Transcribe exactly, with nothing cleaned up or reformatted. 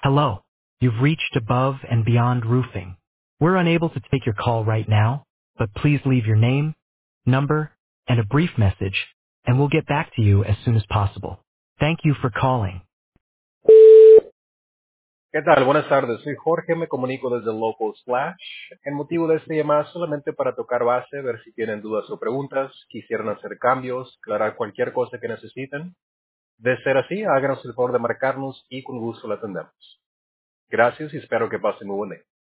Hello. You've reached Above and Beyond Roofing. We're unable to take your call right now, but please leave your name, number, and a brief message, and we'll get back to you as soon as possible. Thank you for calling. ¿Qué tal? Buenas tardes. Soy Jorge, me comunico desde Local Slash. El motivo de este llamada es solamente para tocar base, ver si tienen dudas o preguntas, quisieran hacer cambios, aclarar cualquier cosa que necesiten. De ser así, háganos el favor de marcarnos y con gusto la atendemos. Gracias y espero que pasen muy buen día.